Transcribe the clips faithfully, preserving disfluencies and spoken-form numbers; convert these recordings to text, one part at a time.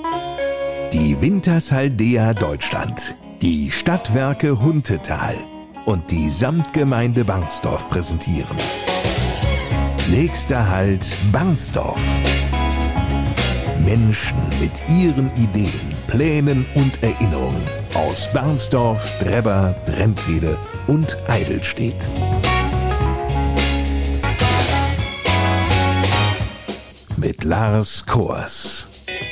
Die Wintershaldea Deutschland, die Stadtwerke Huntetal und die Samtgemeinde Barnsdorf präsentieren. Nächster Halt Barnsdorf. Menschen mit ihren Ideen, Plänen und Erinnerungen aus Barnsdorf, Drebber, Drentwede und Eidelstedt. Mit Lars Kors.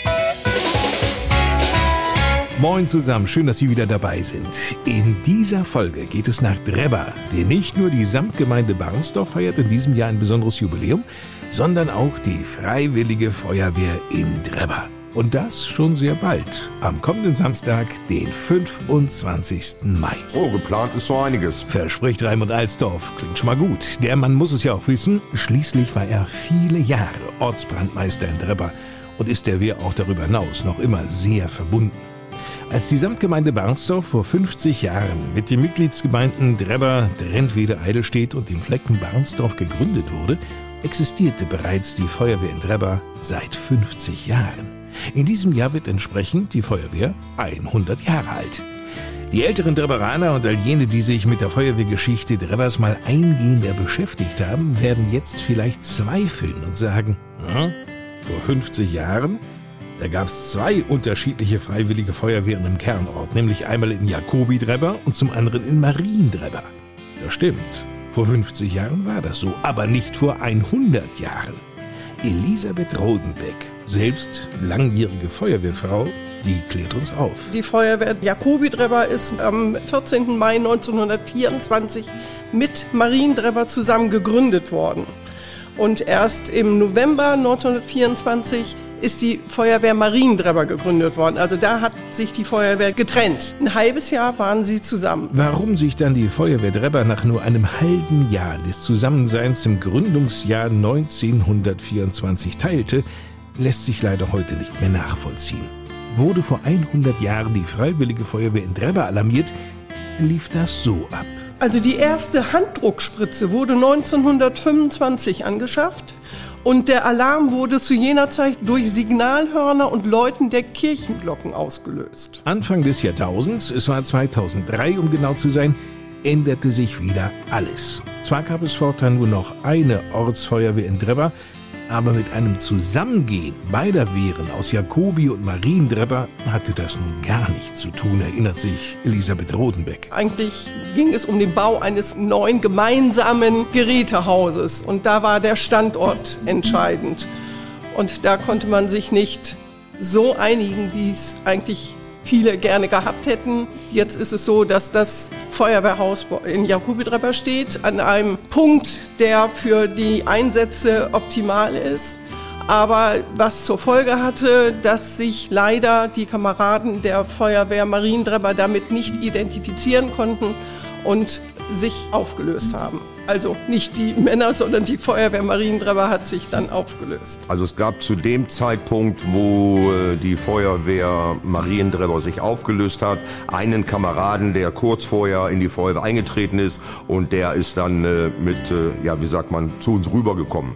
Moin zusammen, schön, dass Sie wieder dabei sind. In dieser Folge geht es nach Drebber, denn nicht nur die Samtgemeinde Barnsdorf feiert in diesem Jahr ein besonderes Jubiläum, sondern auch die Freiwillige Feuerwehr in Drebber. Und das schon sehr bald, am kommenden Samstag, den fünfundzwanzigsten Mai. Oh, geplant ist so einiges. Verspricht Raimund Alsdorf, klingt schon mal gut. Der Mann muss es ja auch wissen, schließlich war er viele Jahre Ortsbrandmeister in Drebber und ist der Wehr auch darüber hinaus noch immer sehr verbunden. Als die Samtgemeinde Barnsdorf vor fünfzig Jahren mit den Mitgliedsgemeinden Drebber, Drentwede, Eidelstedt und dem Flecken Barnsdorf gegründet wurde, existierte bereits die Feuerwehr in Drebber seit fünfzig Jahren. In diesem Jahr wird entsprechend die Feuerwehr hundert Jahre alt. Die älteren Drebberaner und all jene, die sich mit der Feuerwehrgeschichte Drebbers mal eingehender beschäftigt haben, werden jetzt vielleicht zweifeln und sagen, hm, vor fünfzig Jahren? Da gab es zwei unterschiedliche freiwillige Feuerwehren im Kernort, nämlich einmal in Jacobi-Drebber und zum anderen in Marien-Drebber. Das stimmt, vor fünfzig Jahren war das so, aber nicht vor hundert Jahren. Elisabeth Rodenbeck, selbst langjährige Feuerwehrfrau, die klärt uns auf. Die Feuerwehr Jacobi-Drebber ist am vierzehnten Mai neunzehnhundertvierundzwanzig mit Marien-Drebber zusammen gegründet worden. Und erst im November neunzehnhundertvierundzwanzig ist die Feuerwehr Marien-Drebber gegründet worden. Also da hat sich die Feuerwehr getrennt. Ein halbes Jahr waren sie zusammen. Warum sich dann die Feuerwehr Drebber nach nur einem halben Jahr des Zusammenseins im Gründungsjahr neunzehnhundertvierundzwanzig teilte, lässt sich leider heute nicht mehr nachvollziehen. Wurde vor hundert Jahren die Freiwillige Feuerwehr in Drebber alarmiert, lief das so ab. Also die erste Handdruckspritze wurde neunzehnhundertfünfundzwanzig angeschafft. Und der Alarm wurde zu jener Zeit durch Signalhörner und Läuten der Kirchenglocken ausgelöst. Anfang des Jahrtausends, es war zweitausenddrei, um genau zu sein, änderte sich wieder alles. Zwar gab es fortan nur noch eine Ortsfeuerwehr in Drebber, aber mit einem Zusammengehen beider Wehren aus Jacobi und Marien-Drebber hatte das nun gar nichts zu tun, erinnert sich Elisabeth Rodenbeck. Eigentlich ging es um den Bau eines neuen gemeinsamen Gerätehauses und da war der Standort entscheidend. Und da konnte man sich nicht so einigen, wie es eigentlich viele gerne gehabt hätten. Jetzt ist es so, dass das Feuerwehrhaus in Jacobi-Drebber steht, an einem Punkt, der für die Einsätze optimal ist. Aber was zur Folge hatte, dass sich leider die Kameraden der Feuerwehr Marien-Drebber damit nicht identifizieren konnten und sich aufgelöst haben. Also nicht die Männer, sondern die Feuerwehr Marien-Drebber hat sich dann aufgelöst. Also es gab zu dem Zeitpunkt, wo die Feuerwehr Marien-Drebber sich aufgelöst hat, einen Kameraden, der kurz vorher in die Feuerwehr eingetreten ist und der ist dann äh, mit, äh, ja wie sagt man, zu uns rübergekommen.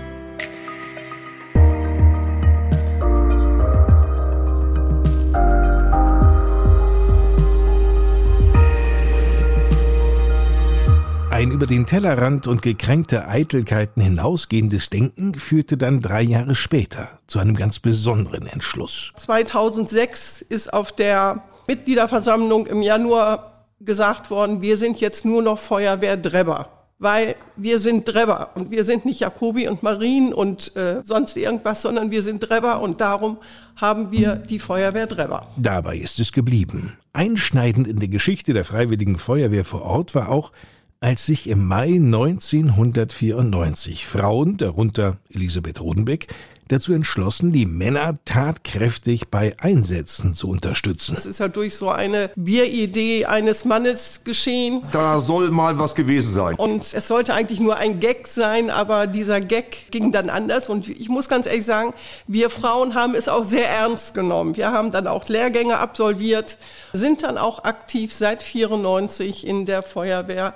Ein über den Tellerrand und gekränkte Eitelkeiten hinausgehendes Denken führte dann drei Jahre später zu einem ganz besonderen Entschluss. zweitausendsechs ist auf der Mitgliederversammlung im Januar gesagt worden, wir sind jetzt nur noch Feuerwehr Drebber. Weil wir sind Drebber und wir sind nicht Jacobi und Marien und äh, sonst irgendwas, sondern wir sind Drebber und darum haben wir die Feuerwehr Drebber. Dabei ist es geblieben. Einschneidend in der Geschichte der Freiwilligen Feuerwehr vor Ort war auch, als sich im Mai neunzehnhundertvierundneunzig Frauen, darunter Elisabeth Rodenbeck, dazu entschlossen, die Männer tatkräftig bei Einsätzen zu unterstützen. Das ist ja durch so eine Bieridee eines Mannes geschehen. Da soll mal was gewesen sein. Und es sollte eigentlich nur ein Gag sein, aber dieser Gag ging dann anders. Und ich muss ganz ehrlich sagen, wir Frauen haben es auch sehr ernst genommen. Wir haben dann auch Lehrgänge absolviert, sind dann auch aktiv seit vierundneunzig in der Feuerwehr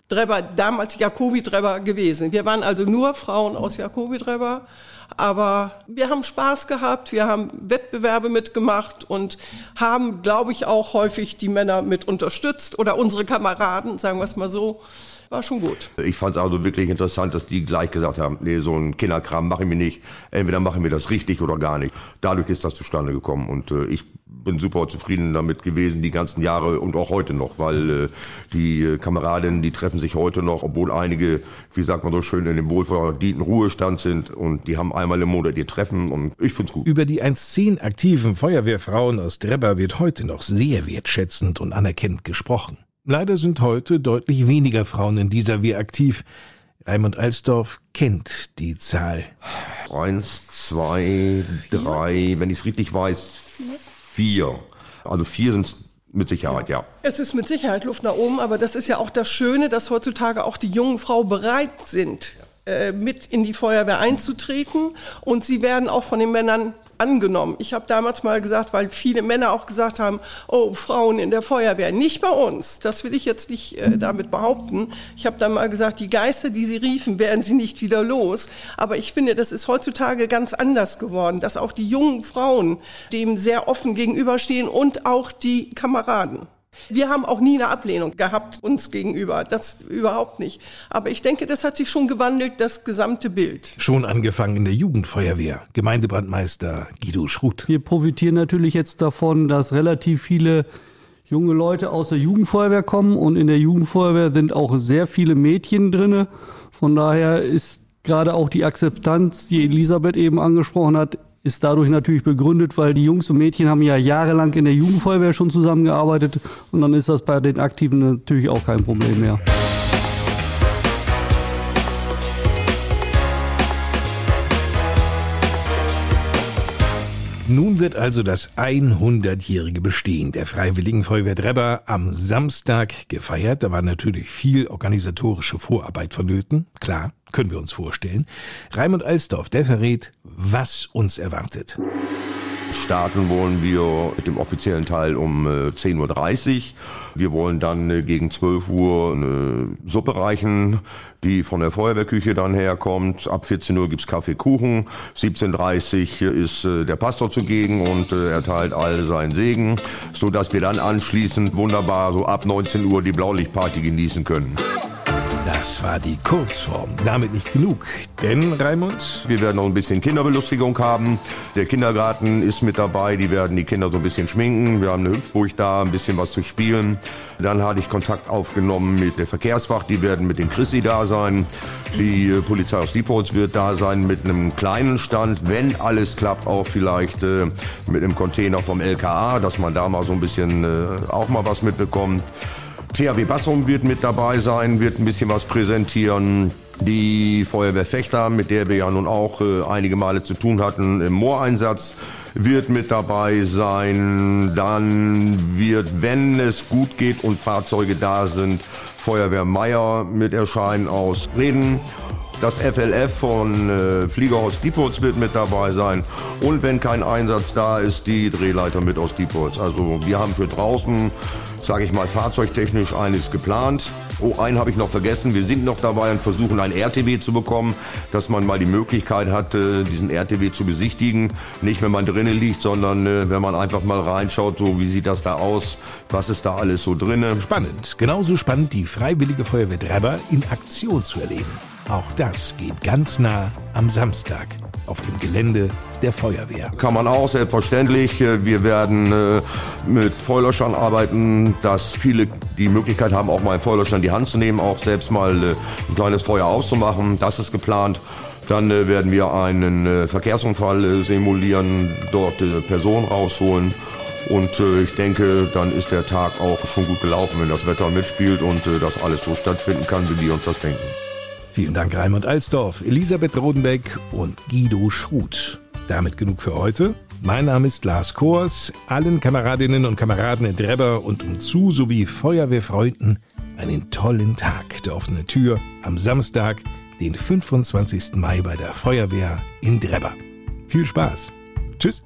Drebber, damals Jacobi-Drebber gewesen. Wir waren also nur Frauen aus Jacobi-Drebber, aber wir haben Spaß gehabt, wir haben Wettbewerbe mitgemacht und haben, glaube ich, auch häufig die Männer mit unterstützt oder unsere Kameraden, sagen wir es mal so. War schon gut. Ich fand es also wirklich interessant, dass die gleich gesagt haben, nee, so ein Kinderkram machen wir nicht. Entweder machen wir das richtig oder gar nicht. Dadurch ist das zustande gekommen und äh, ich bin super zufrieden damit gewesen, die ganzen Jahre und auch heute noch, weil äh, die äh, Kameradinnen, die treffen sich heute noch, obwohl einige, wie sagt man so schön, in dem wohlverdienten Ruhestand sind und die haben einmal im Monat ihr Treffen und ich find's gut. Über die eins zehn aktiven Feuerwehrfrauen aus Drebber wird heute noch sehr wertschätzend und anerkennend gesprochen. Leider sind heute deutlich weniger Frauen in dieser Wehr aktiv. Raimund Alsdorf kennt die Zahl. Eins, zwei, drei, wenn ich es richtig weiß, vier. Also vier sind es mit Sicherheit, ja. Es ist mit Sicherheit Luft nach oben, aber das ist ja auch das Schöne, dass heutzutage auch die jungen Frauen bereit sind, äh, mit in die Feuerwehr einzutreten. Und sie werden auch von den Männern angenommen. Ich habe damals mal gesagt, weil viele Männer auch gesagt haben, oh, Frauen in der Feuerwehr, nicht bei uns. Das will ich jetzt nicht äh, damit behaupten. Ich habe dann mal gesagt, die Geister, die sie riefen, werden sie nicht wieder los. Aber ich finde, das ist heutzutage ganz anders geworden, dass auch die jungen Frauen dem sehr offen gegenüberstehen und auch die Kameraden. Wir haben auch nie eine Ablehnung gehabt uns gegenüber, das überhaupt nicht. Aber ich denke, das hat sich schon gewandelt, das gesamte Bild. Schon angefangen in der Jugendfeuerwehr, Gemeindebrandmeister Guido Schruth. Wir profitieren natürlich jetzt davon, dass relativ viele junge Leute aus der Jugendfeuerwehr kommen und in der Jugendfeuerwehr sind auch sehr viele Mädchen drinne. Von daher ist gerade auch die Akzeptanz, die Elisabeth eben angesprochen hat, ist dadurch natürlich begründet, weil die Jungs und Mädchen haben ja jahrelang in der Jugendfeuerwehr schon zusammengearbeitet und dann ist das bei den Aktiven natürlich auch kein Problem mehr. Nun wird also das hundertjährige Bestehen der Freiwilligen Feuerwehr Drebber am Samstag gefeiert. Da war natürlich viel organisatorische Vorarbeit vonnöten. Klar, können wir uns vorstellen. Raimund Alsdorf, der verrät, was uns erwartet. Starten wollen wir mit dem offiziellen Teil um äh, zehn Uhr dreißig. Wir wollen dann äh, gegen zwölf Uhr eine Suppe reichen, die von der Feuerwehrküche dann herkommt. Ab vierzehn Uhr gibt's Kaffee, Kuchen. siebzehn Uhr dreißig ist äh, der Pastor zugegen und äh, erteilt all seinen Segen, so dass wir dann anschließend wunderbar so ab neunzehn Uhr die Blaulichtparty genießen können. Das war die Kurzform. Damit nicht genug. Denn, Raimund? Wir werden noch ein bisschen Kinderbelustigung haben. Der Kindergarten ist mit dabei. Die werden die Kinder so ein bisschen schminken. Wir haben eine Hüpfburg da, ein bisschen was zu spielen. Dann hatte ich Kontakt aufgenommen mit der Verkehrswacht. Die werden mit dem Chrissy da sein. Die äh, Polizei aus Diepholz wird da sein mit einem kleinen Stand. Wenn alles klappt, auch vielleicht äh, mit einem Container vom L K A, dass man da mal so ein bisschen äh, auch mal was mitbekommt. T H W Bassum wird mit dabei sein, wird ein bisschen was präsentieren. Die Feuerwehr Vechta, mit der wir ja nun auch äh, einige Male zu tun hatten im Mooreinsatz, wird mit dabei sein. Dann wird, wenn es gut geht und Fahrzeuge da sind, Feuerwehr Meier mit erscheinen aus Reden. Das F L F von äh, Fliegerhaus Diepholz wird mit dabei sein. Und wenn kein Einsatz da ist, die Drehleiter mit aus Diepholz. Also wir haben für draußen, sage ich mal, fahrzeugtechnisch eines geplant. Oh, einen habe ich noch vergessen. Wir sind noch dabei und versuchen, ein R T W zu bekommen, dass man mal die Möglichkeit hat, diesen R T W zu besichtigen. Nicht, wenn man drinnen liegt, sondern wenn man einfach mal reinschaut, so wie sieht das da aus, was ist da alles so drinnen. Spannend. Genauso spannend, die Freiwillige Feuerwehr Drebber in Aktion zu erleben. Auch das geht ganz nah am Samstag auf dem Gelände der Feuerwehr. Kann man auch, selbstverständlich. Wir werden äh, mit Feuerlöschern arbeiten, dass viele die Möglichkeit haben, auch mal einen Feuerlöscher in die Hand zu nehmen, auch selbst mal äh, ein kleines Feuer auszumachen. Das ist geplant. Dann äh, werden wir einen äh, Verkehrsunfall äh, simulieren, dort äh, Personen rausholen. Und äh, ich denke, dann ist der Tag auch schon gut gelaufen, wenn das Wetter mitspielt und äh, das alles so stattfinden kann, wie wir uns das denken. Vielen Dank, Raimund Alsdorf, Elisabeth Rodenbeck und Guido Schruth. Damit genug für heute. Mein Name ist Lars Kors. Allen Kameradinnen und Kameraden in Drebber und umzu sowie Feuerwehrfreunden einen tollen Tag der offenen Tür am Samstag, den fünfundzwanzigsten Mai bei der Feuerwehr in Drebber. Viel Spaß. Tschüss.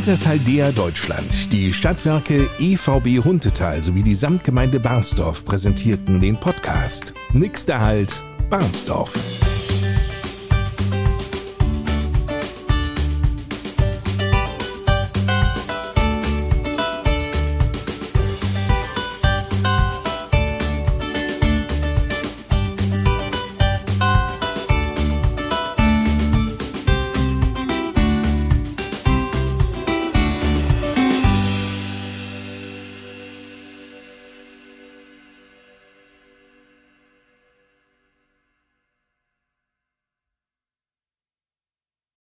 Altershaldea Deutschland, die Stadtwerke E V B Huntetal sowie die Samtgemeinde Barnsdorf präsentierten den Podcast. Nixter Halt, Barnsdorf.